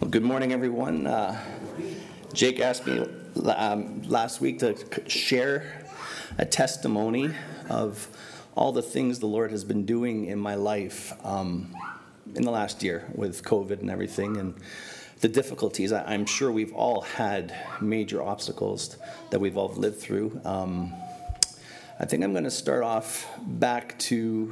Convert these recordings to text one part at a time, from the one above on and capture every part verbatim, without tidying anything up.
Well, good morning, everyone. Uh, Jake asked me um, last week to share a testimony of all the things the Lord has been doing in my life um, in the last year with COVID and everything, and the difficulties. I, I'm sure we've all had major obstacles that we've all lived through. Um, I think I'm going to start off back to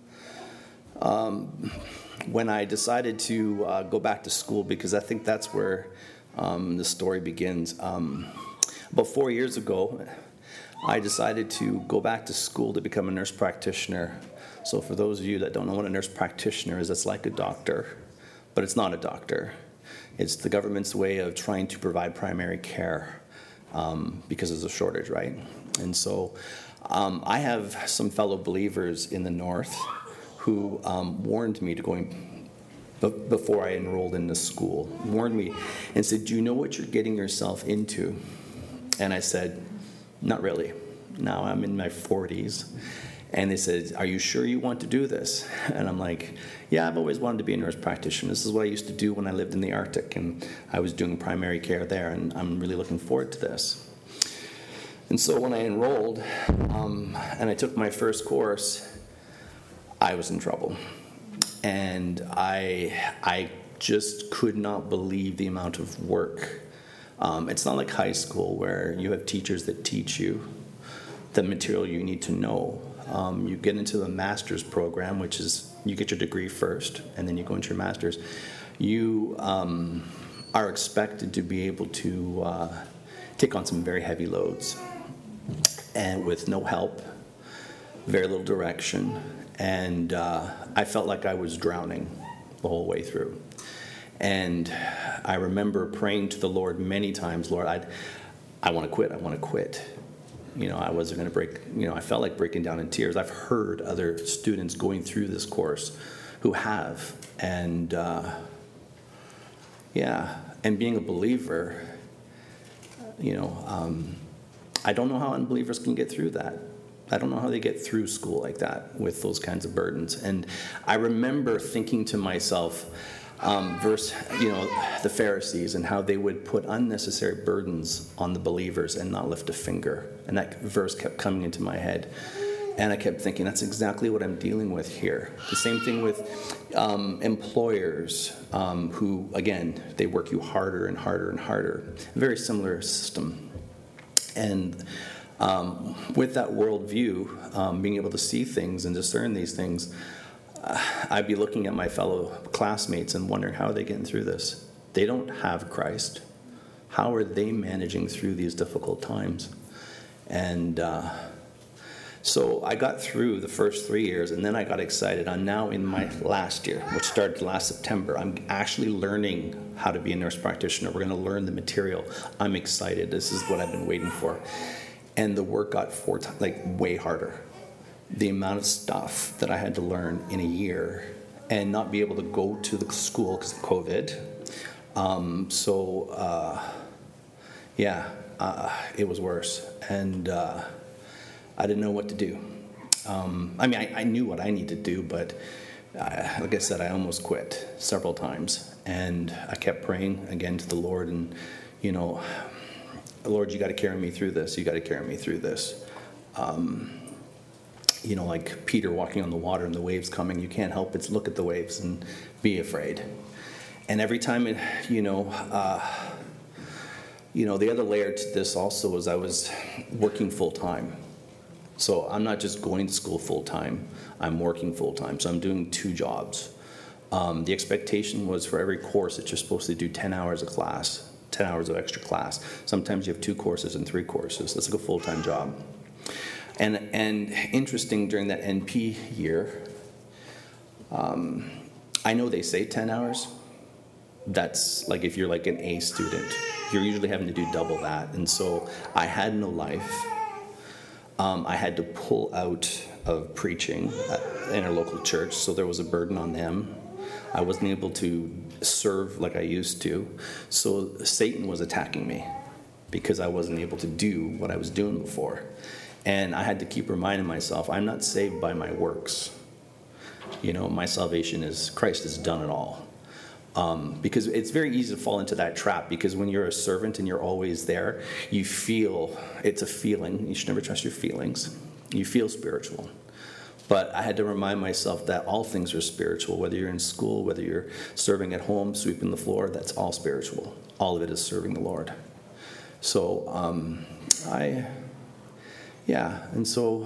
um, when I decided to uh, go back to school, because I think that's where um, the story begins. Um, about four years ago, I decided to go back to school to become a nurse practitioner. So for those of you that don't know what a nurse practitioner is, it's like a doctor, but it's not a doctor. It's the government's way of trying to provide primary care um, because there's a shortage, right? And so um, I have some fellow believers in the north who um, warned me to going b- before I enrolled in the school, warned me and said, "Do you know what you're getting yourself into?" And I said, "Not really. Now I'm in my forties. And they said, "Are you sure you want to do this?" And I'm like, "Yeah, I've always wanted to be a nurse practitioner. This is what I used to do when I lived in the Arctic, and I was doing primary care there, and I'm really looking forward to this." And so when I enrolled um, and I took my first course, I was in trouble. And I, I just could not believe the amount of work. Um, it's not like high school where you have teachers that teach you the material you need to know. Um, you get into the master's program, which is you get your degree first, and then you go into your master's. You um, are expected to be able to uh, take on some very heavy loads, and with no help, very little direction, and uh, I felt like I was drowning the whole way through. And I remember praying to the Lord many times, "Lord, I, I want to quit. I want to quit." You know, I wasn't going to break, you know, I felt like breaking down in tears. I've heard other students going through this course who have. And, uh, yeah, and being a believer, you know, um, I don't know how unbelievers can get through that. I don't know how they get through school like that with those kinds of burdens. And I remember thinking to myself, Um, verse, you know, the Pharisees and how they would put unnecessary burdens on the believers and not lift a finger. And that verse kept coming into my head. And I kept thinking, that's exactly what I'm dealing with here. The same thing with um, employers um, who, again, they work you harder and harder and harder. Very similar system. And um, with that worldview, um, being able to see things and discern these things, Uh, I'd be looking at my fellow classmates and wondering, how are they getting through this? They don't have Christ. How are they managing through these difficult times? And uh, so I got through the first three years, and then I got excited. I'm now in my last year, which started last September. I'm actually learning how to be a nurse practitioner. We're going to learn the material. I'm excited. This is what I've been waiting for. And the work got four times, like way harder. The amount of stuff that I had to learn in a year and not be able to go to the school because of COVID. Um, so, uh, yeah, uh, it was worse. And uh, I didn't know what to do. Um, I mean, I, I knew what I needed to do, but uh, like I said, I almost quit several times. And I kept praying again to the Lord and, you know, "Lord, you got to carry me through this. You got to carry me through this." Um, You know, like Peter walking on the water and the waves coming, you can't help but look at the waves and be afraid. And every time, it, you know, uh, you know, the other layer to this also was I was working full time. So I'm not just going to school full time, I'm working full time. So I'm doing two jobs. Um, the expectation was for every course that you're supposed to do ten hours of class, ten hours of extra class. Sometimes you have two courses and three courses. That's like a full-time job. And and interesting, during that N P year, um, I know they say ten hours. That's like if you're like an A student, you're usually having to do double that. And so I had no life. Um, I had to pull out of preaching in our local church, so there was a burden on them. I wasn't able to serve like I used to. So Satan was attacking me because I wasn't able to do what I was doing before. And I had to keep reminding myself, I'm not saved by my works. You know, my salvation is, Christ has done it all. Um, because it's very easy to fall into that trap, because when you're a servant and you're always there, you feel, it's a feeling. You should never trust your feelings. You feel spiritual. But I had to remind myself that all things are spiritual, whether you're in school, whether you're serving at home, sweeping the floor, that's all spiritual. All of it is serving the Lord. So um, I, yeah, and so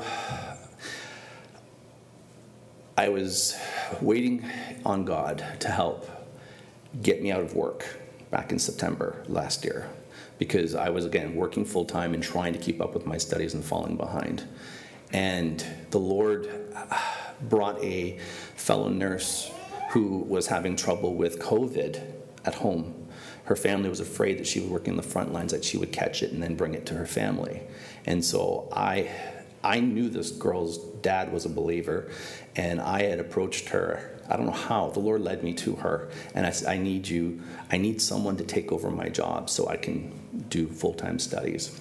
I was waiting on God to help get me out of work back in September last year, because I was, again, working full-time and trying to keep up with my studies and falling behind. And the Lord brought a fellow nurse who was having trouble with COVID at home. Her family was afraid that she would work in the front lines, that she would catch it and then bring it to her family. And so I I knew this girl's dad was a believer, and I had approached her. I don't know how. The Lord led me to her, and I said, I need you, I need someone to take over my job so I can do full-time studies.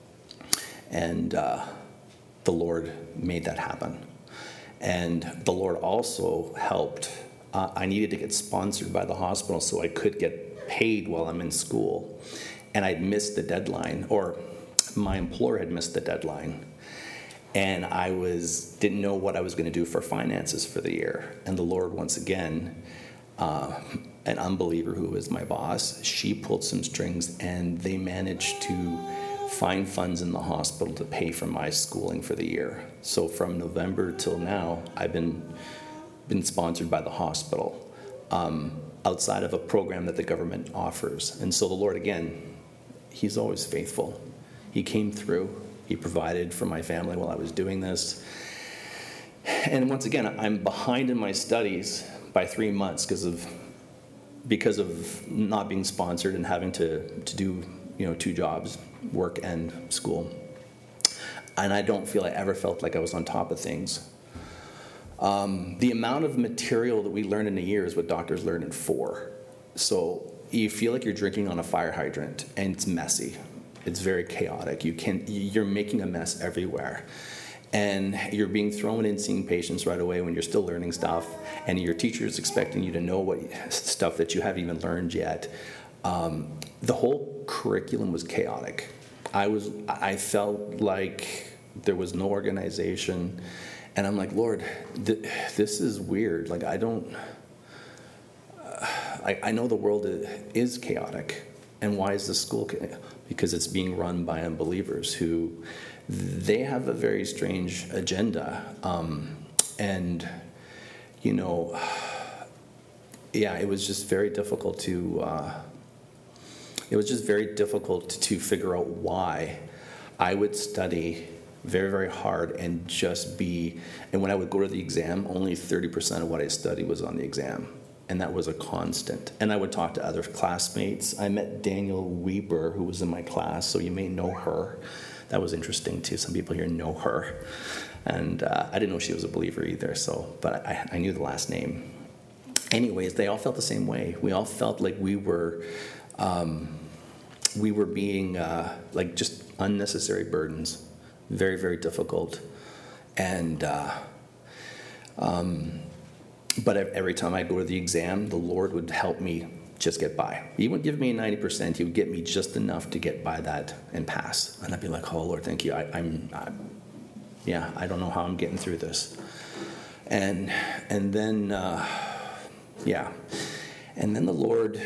And uh, the Lord made that happen. And the Lord also helped. Uh, I needed to get sponsored by the hospital so I could get paid while I'm in school. And I'd missed the deadline, or my employer had missed the deadline. And I was didn't know what I was going to do for finances for the year. And the Lord, once again, uh, an unbeliever who was my boss, she pulled some strings, and they managed to find funds in the hospital to pay for my schooling for the year. So from November till now, I've been been sponsored by the hospital, um, outside of a program that the government offers. And so the Lord, again, He's always faithful. He came through. He provided for my family while I was doing this. And once again, I'm behind in my studies by three months because of because of not being sponsored and having to, to do, you know, two jobs, work and school. And I don't feel I ever felt like I was on top of things. Um, the amount of material that we learn in a year is what doctors learn in four. So you feel like you're drinking on a fire hydrant, and it's messy. It's very chaotic. You can, you're making a mess everywhere. And you're being thrown in seeing patients right away when you're still learning stuff, and your teacher is expecting you to know what stuff that you haven't even learned yet. Um, the whole curriculum was chaotic. I was, I felt like there was no organization, and I'm like, Lord, th- this is weird. Like, I don't, uh, I, I know the world is chaotic, and why is this school chaotic? Because it's being run by unbelievers who, they have a very strange agenda. Um, and, you know, yeah, it was just very difficult to, uh, it was just very difficult to figure out why I would study very, very hard and just be, and when I would go to the exam, only thirty percent of what I studied was on the exam. And that was a constant. And I would talk to other classmates. I met Daniel Weber, who was in my class, so you may know her. That was interesting, too. Some people here know her. And uh, I didn't know she was a believer either, so, but I, I knew the last name. Anyways, they all felt the same way. We all felt like we were, um, we were being, uh, like, just unnecessary burdens. Very, very difficult. And, uh, um, But every time I go to the exam, the Lord would help me just get by. He wouldn't give me ninety percent. He would get me just enough to get by that and pass. And I'd be like, oh, Lord, thank you. I, I'm, I'm, yeah, I don't know how I'm getting through this. And and then, uh, yeah. And then the Lord,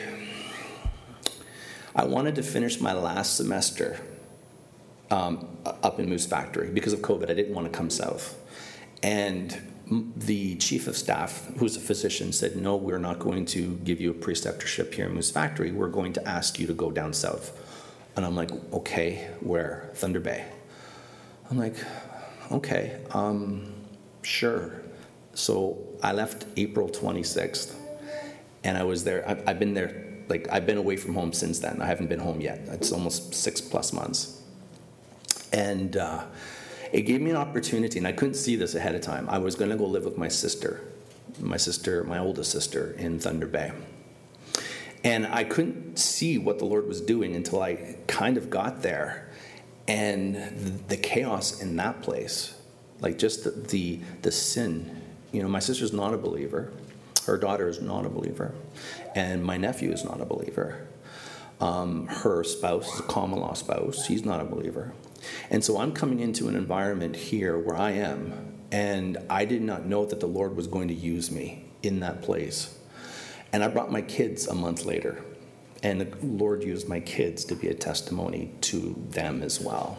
I wanted to finish my last semester um, up in Moose Factory. Because of COVID, I didn't want to come south. And the chief of staff, who's a physician, said, no, we're not going to give you a preceptorship here in Moose Factory. We're going to ask you to go down south. And I'm like, okay, where? Thunder Bay. I'm like, okay, um, sure. So I left April twenty-sixth, and I was there. I've, I've been there, like, I've been away from home since then. I haven't been home yet. It's almost six plus months. And, uh, it gave me an opportunity, and I couldn't see this ahead of time. I was going to go live with my sister, my sister, my oldest sister, in Thunder Bay. And I couldn't see what the Lord was doing until I kind of got there. And the chaos in that place, like just the the, the sin. You know, my sister's not a believer. Her daughter is not a believer, and my nephew is not a believer. Um, her spouse is a common law spouse. He's not a believer. And so I'm coming into an environment here where I am, and I did not know that the Lord was going to use me in that place. And I brought my kids a month later, and the Lord used my kids to be a testimony to them as well.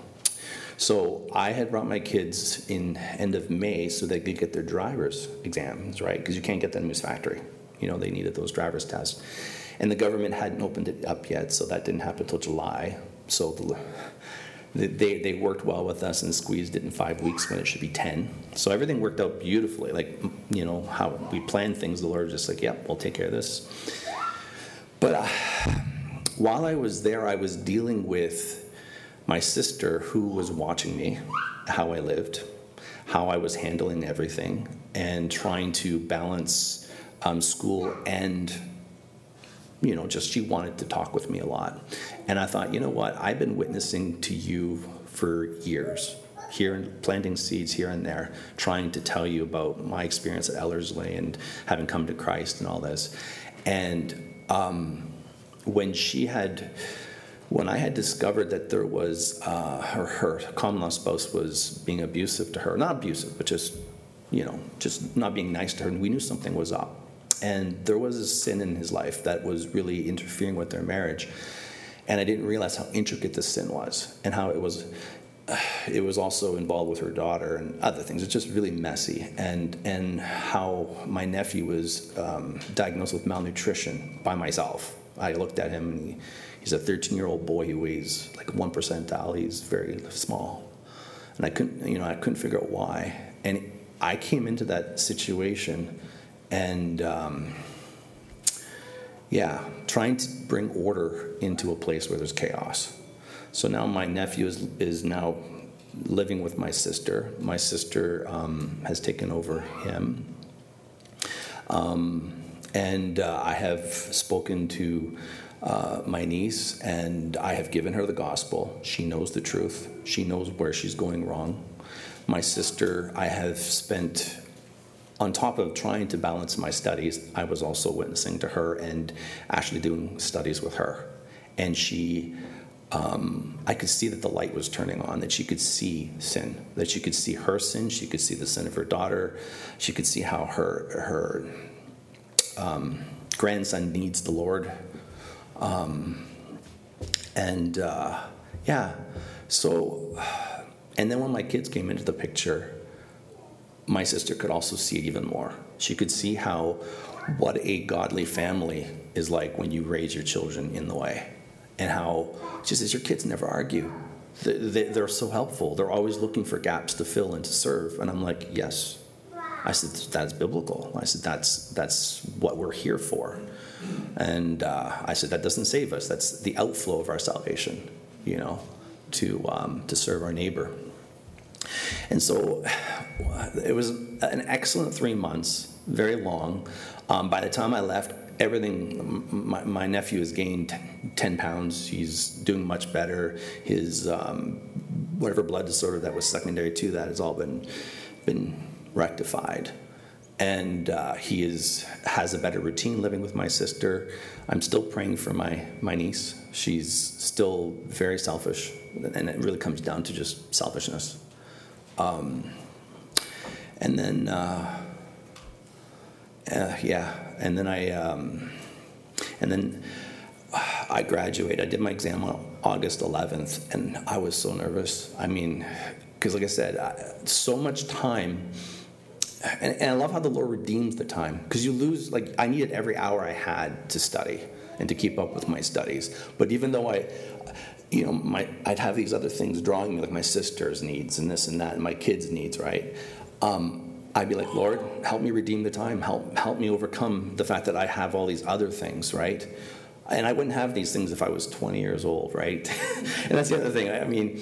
So I had brought my kids in end of May so they could get their driver's exams, right? Because you can't get them in this factory. You know, they needed those driver's tests. And the government hadn't opened it up yet, so that didn't happen until July. So the, they they worked well with us and squeezed it in five weeks when it should be ten. So everything worked out beautifully. Like, you know, how we planned things, the Lord was just like, yep, we'll take care of this. But uh, while I was there, I was dealing with my sister who was watching me, how I lived, how I was handling everything, and trying to balance um, school and, you know, just she wanted to talk with me a lot. And I thought, you know what, I've been witnessing to you for years, here and planting seeds here and there, trying to tell you about my experience at Ellerslie and having come to Christ and all this. And um, when she had... When I had discovered that there was, uh, her, her common law spouse was being abusive to her, not abusive, but just, you know, just not being nice to her, and we knew something was up. And there was a sin in his life that was really interfering with their marriage. And I didn't realize how intricate this sin was, and how it was, uh, it was also involved with her daughter and other things. It's just really messy. And, and how my nephew was um, diagnosed with malnutrition by myself. I looked at him, and he, he's a thirteen-year-old boy. He weighs like one percentile. He's very small, and I couldn't, you know, I couldn't figure out why. And I came into that situation, and um, yeah, trying to bring order into a place where there's chaos. So now my nephew is is now living with my sister. My sister um, has taken over him. Um, And uh, I have spoken to uh, my niece, and I have given her the gospel. She knows the truth. She knows where she's going wrong. My sister, I have spent, on top of trying to balance my studies, I was also witnessing to her and actually doing studies with her. And she, um, I could see that the light was turning on, that she could see sin, that she could see her sin, she could see the sin of her daughter, she could see how her her... Um, grandson needs the Lord. Um, and, uh, yeah, so, and then when my kids came into the picture, my sister could also see it even more. She could see how, what a godly family is like when you raise your children in the way. And how, she says, your kids never argue. They're so helpful. They're always looking for gaps to fill and to serve. And I'm like, yes. I said, that's biblical. I said, that's that's what we're here for. And uh, I said, that doesn't save us. That's the outflow of our salvation, you know, to um, to serve our neighbor. And so it was an excellent three months, very long. Um, by the time I left, everything, my, my nephew has gained ten pounds. He's doing much better. His um, whatever blood disorder that was secondary to that has all been been rectified, and uh, he is has a better routine living with my sister. I'm still praying for my my niece. She's still very selfish, and it really comes down to just selfishness. Um, and then, uh, uh, yeah, and then I um, and then I graduated. I did my exam on August eleventh, and I was so nervous. I mean, because like I said, I, so much time. And, and I love how the Lord redeems the time, because you lose, like, I needed every hour I had to study and to keep up with my studies. But even though I, you know, my I'd have these other things drawing me, like my sister's needs and this and that, and my kids' needs, right? Um, I'd be like, Lord, help me redeem the time. Help, help me overcome the fact that I have all these other things, right? And I wouldn't have these things if I was twenty years old, right? And that's the other thing. I mean,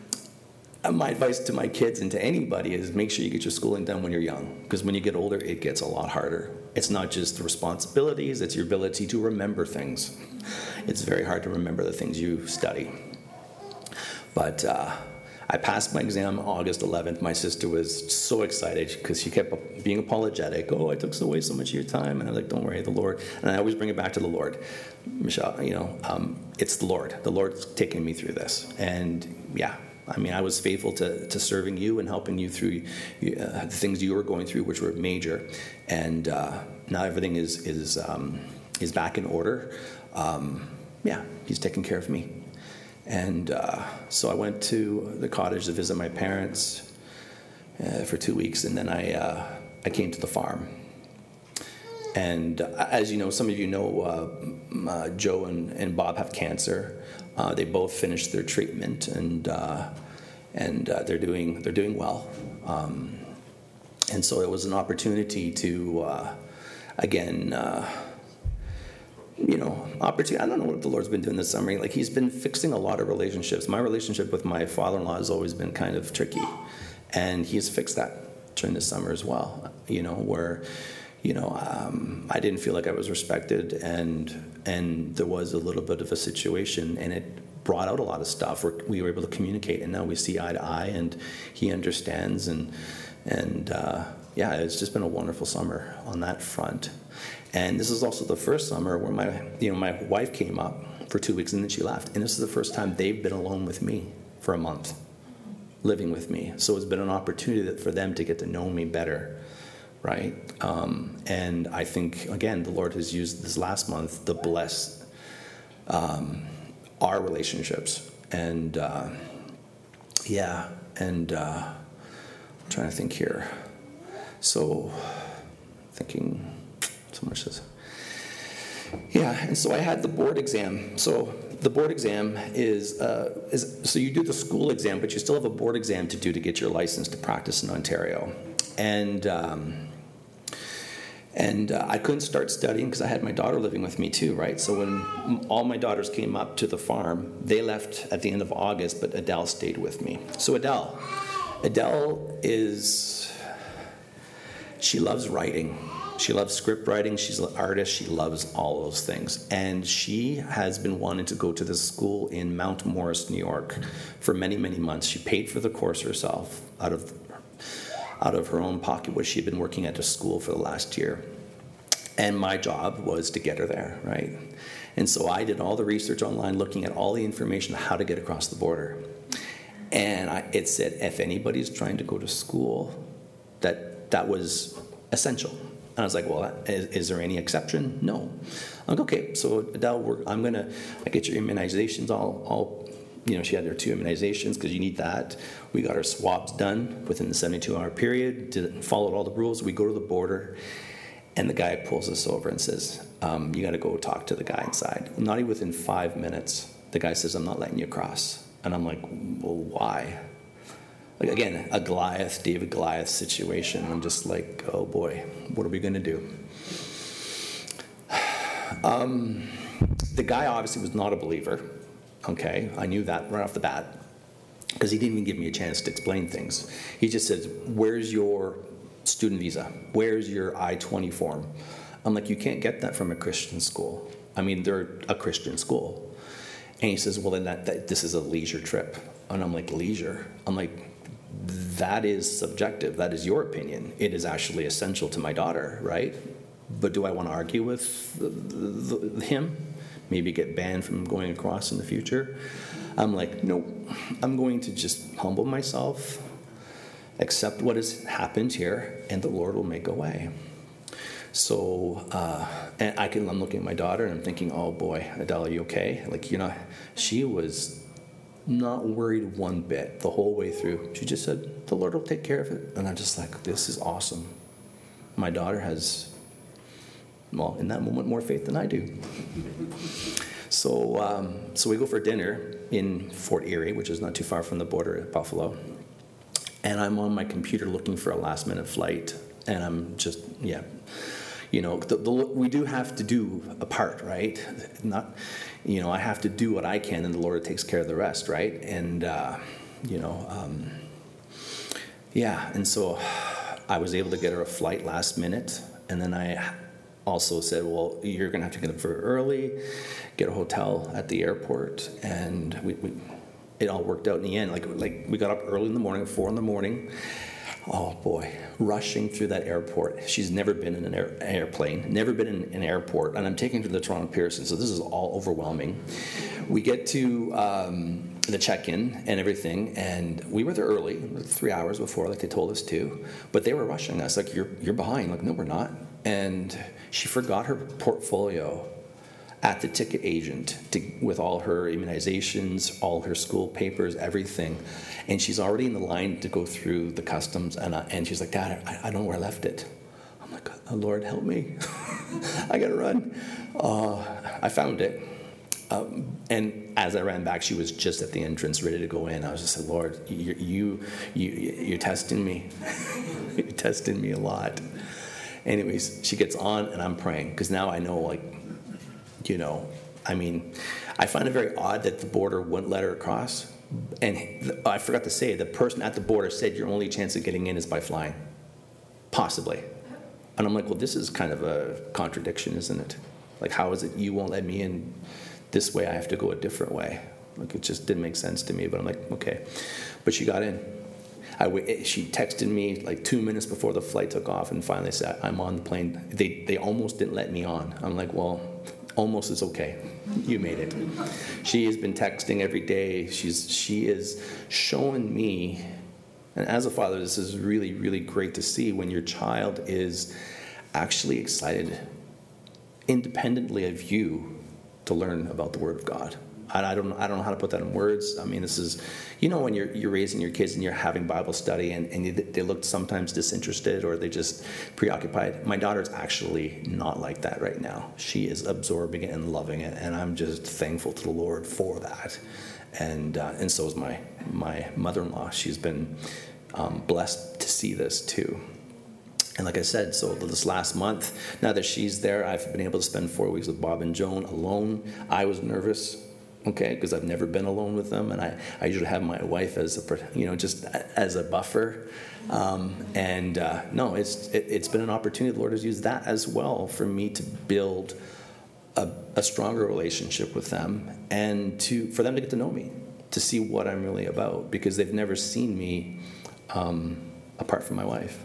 my advice to my kids and to anybody is make sure you get your schooling done when you're young, because when you get older, it gets a lot harder. It's not just the responsibilities, it's your ability to remember things. It's very hard to remember the things you study. But uh, I passed my exam August eleventh. My sister was so excited because she kept being apologetic. Oh, I took away so much of your time. And I was like, don't worry, the Lord. And I always bring it back to the Lord. Michelle, you know, um, it's the Lord. The Lord's taking me through this. And yeah, I mean, I was faithful to, to serving you and helping you through uh, the things you were going through, which were major. And uh, now everything is is um, is back in order. Um, yeah, he's taking care of me. And uh, so I went to the cottage to visit my parents uh, for two weeks, and then I uh, I came to the farm. And uh, as you know, some of you know, uh, uh, Joe and, and Bob have cancer. Uh, they both finished their treatment, and uh, and uh, they're doing they're doing well. Um, and so it was an opportunity to uh, again. Uh, You know, opportunity. I don't know what the Lord's been doing this summer. Like, he's been fixing a lot of relationships. My relationship with my father-in-law has always been kind of tricky, and he's fixed that during the summer as well. You know, where, you know, um, I didn't feel like I was respected, and and there was a little bit of a situation, and it brought out a lot of stuff. Where we were able to communicate, and now we see eye to eye, and he understands, and and uh, yeah, it's just been a wonderful summer on that front. And this is also the first summer where my, you know, my wife came up for two weeks and then she left. And this is the first time they've been alone with me for a month, living with me. So it's been an opportunity that, for them to get to know me better, right? Um, and I think, again, the Lord has used this last month to bless um, our relationships. And uh, yeah, and uh, I'm trying to think here. So thinking... So much this. Yeah, and so I had the board exam. So the board exam is, uh, is so you do the school exam, but you still have a board exam to do to get your license to practice in Ontario. And um, and uh, I couldn't start studying because I had my daughter living with me too, right? So when all my daughters came up to the farm, they left at the end of August, but Adele stayed with me. So Adele, Adele is, she loves writing. She loves script writing. She's an artist. She loves all those things. And she has been wanting to go to this school in Mount Morris, New York, for many, many months. She paid for the course herself out of out of her own pocket, which she'd been working at a school for the last year. And my job was to get her there, right? And so I did all the research online, looking at all the information on how to get across the border. And I, it said, if anybody's trying to go to school, that that was essential. And I was like, well, is, is there any exception? No. I'm like, okay, so Adele, we're, I'm going to get your immunizations all, all, you know, she had her two immunizations because you need that. We got our swabs done within the seventy-two hour period, did, followed all the rules. We go to the border, and the guy pulls us over and says, um, you got to go talk to the guy inside. Not even within five minutes, the guy says, I'm not letting you cross. And I'm like, well, why? Like, again, a Goliath, David Goliath situation. I'm just like, oh boy, what are we going to do? Um, the guy obviously was not a believer. Okay, I knew that right off the bat because he didn't even give me a chance to explain things. He just says, where's your student visa? Where's your I twenty form? I'm like, you can't get that from a Christian school. I mean, they're a Christian school. And he says, well, then that, that this is a leisure trip. And I'm like, leisure? I'm like, that is subjective. That is your opinion. It is actually essential to my daughter, right? But do I want to argue with the, the, the, him? Maybe get banned from going across in the future? I'm like, no, I'm going to just humble myself, accept what has happened here, and the Lord will make a way. So, uh, and I can, I'm looking at my daughter and I'm thinking, oh boy, Adele, are you okay? Like, you know, she was not worried one bit the whole way through. She just said, the Lord will take care of it. And I'm just like, this is awesome. My daughter has, well, in that moment, more faith than I do. So, um, so we go for dinner in Fort Erie, which is not too far from the border at Buffalo. And I'm on my computer looking for a last minute flight. And I'm just, yeah, you know, the, the, we do have to do a part, right? Not, you know, I have to do what I can, and the Lord takes care of the rest, right? And, uh, you know, um, yeah, and so I was able to get her a flight last minute, and then I also said, well, you're going to have to get up very early, get a hotel at the airport, and we, we it all worked out in the end. Like, like we got up early in the morning, four in the morning. Oh boy, rushing through that airport. She's never been in an air, airplane, never been in an airport, and I'm taking her to the Toronto Pearson, so this is all overwhelming. We get to um, the check-in and everything, and we were there early, like three hours before, like they told us to, but they were rushing us, like, you're you're behind. Like, no, we're not. And she forgot her portfolio at the ticket agent to, with all her immunizations, all her school papers, everything. And she's already in the line to go through the customs. And, I, and she's like, Dad, I, I don't know where I left it. I'm like, oh, Lord, help me. I got to run. Uh, I found it. Um, and as I ran back, she was just at the entrance, ready to go in. I was just like, Lord, you, you, you, you're testing me. You're testing me a lot. Anyways, she gets on, and I'm praying. Because now I know, like, you know, I mean, I find it very odd that the border wouldn't let her across. And the, I forgot to say, the person at the border said your only chance of getting in is by flying. Possibly. And I'm like, well, this is kind of a contradiction, isn't it? Like, how is it you won't let me in this way? I have to go a different way. Like, it just didn't make sense to me. But I'm like, okay. But she got in. I, she texted me like two minutes before the flight took off and finally said, I'm on the plane. They, they almost didn't let me on. I'm like, well, almost is okay. You made it. She has been texting every day. She's she is showing me, and as a father, this is really, really great to see when your child is actually excited independently of you to learn about the Word of God. I don't I don't know how to put that in words. I mean, this is, you know, when you're you're raising your kids and you're having Bible study and, and they look sometimes disinterested or they just preoccupied. My daughter's actually not like that right now. She is absorbing it and loving it, and I'm just thankful to the Lord for that. And uh, and so is my my mother-in-law. She's been um, blessed to see this too. And like I said, so this last month, now that she's there, I've been able to spend four weeks with Bob and Joan alone. I was nervous. Okay, because I've never been alone with them, and I, I usually have my wife as a, you know, just as a buffer. Um, and uh, no, it's it, it's been an opportunity. The Lord has used that as well for me to build a, a stronger relationship with them, and to for them to get to know me, to see what I'm really about, because they've never seen me um, apart from my wife,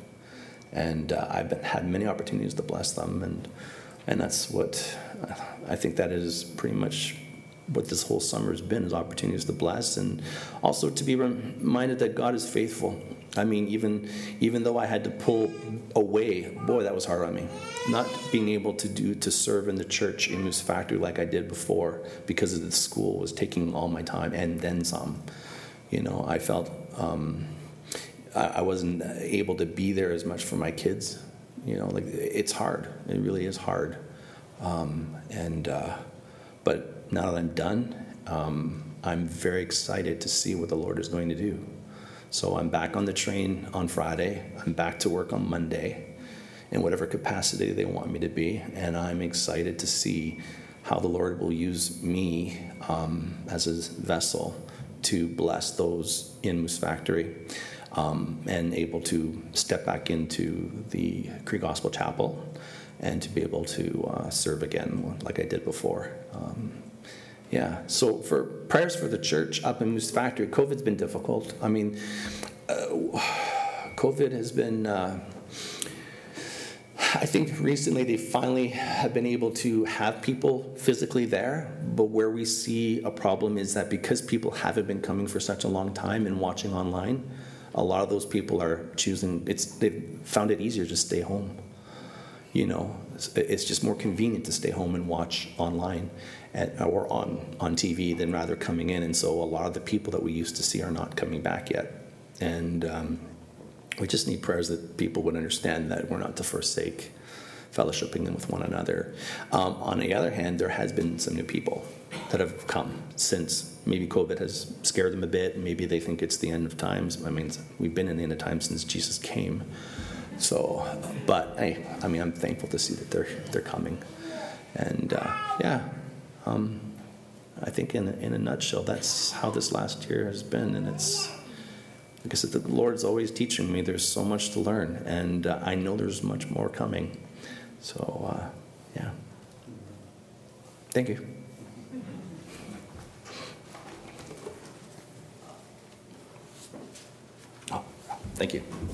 and uh, I've been, had many opportunities to bless them, and and that's what I think that is pretty much what this whole summer has been, is opportunities to bless, and also to be reminded that God is faithful. I mean, even even though I had to pull away, boy, that was hard on me. Not being able to do to serve in the church in Moose Factory like I did before, because of the school was taking all my time and then some. You know, I felt um, I, I wasn't able to be there as much for my kids. You know, like it's hard. It really is hard. Um, and uh, but. Now that I'm done, um, I'm very excited to see what the Lord is going to do. So I'm back on the train on Friday. I'm back to work on Monday in whatever capacity they want me to be. And I'm excited to see how the Lord will use me um, as his vessel to bless those in Moose Factory, um, and able to step back into the Cree Gospel Chapel and to be able to uh, serve again like I did before. Um, Yeah, so for prayers for the church up in Moose Factory, COVID's been difficult. I mean, uh, COVID has been, uh, I think recently they finally have been able to have people physically there, but where we see a problem is that because people haven't been coming for such a long time and watching online, a lot of those people are choosing, it's they've found it easier to stay home. You know, it's, it's just more convenient to stay home and watch online at, or on, on T V than rather coming in. And so a lot of the people that we used to see are not coming back yet. And um, we just need prayers that people would understand that we're not to forsake fellowshipping them with one another. Um, on the other hand, there has been some new people that have come since maybe COVID has scared them a bit. Maybe they think it's the end of times. I mean, we've been in the end of times since Jesus came. So, but hey, I mean, I'm thankful to see that they're they're coming, and uh, yeah, um, I think in a, in a nutshell, that's how this last year has been, and it's like I said, the Lord's always teaching me. There's so much to learn, and uh, I know there's much more coming. So, uh, yeah, thank you. Thank you.